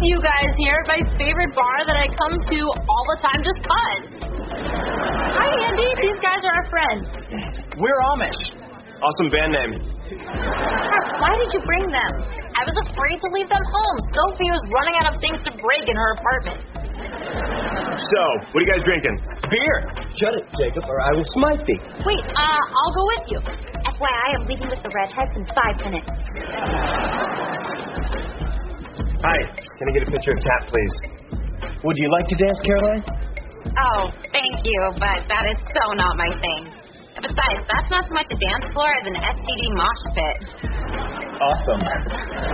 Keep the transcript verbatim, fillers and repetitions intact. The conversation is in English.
you guys here at my favorite bar that I come to all the time just cuz. Hi, Andy. These guys are our friends. We're Amish. Awesome band name. Why did you bring them? I was afraid to leave them home. Sophie was running out of things to break in her apartment. So, what are you guys drinking? Beer. Shut it, Jacob, or I will smite thee. Wait, uh, I'll go with you. F Y I, I'm leaving with the redheads in five minutes. Hi, can I get a picture of Tap, please? Would you like to dance, Caroline? Oh, thank you, but that is so not my thing. Besides, that's not so much a dance floor as an S T D mosh pit. Awesome.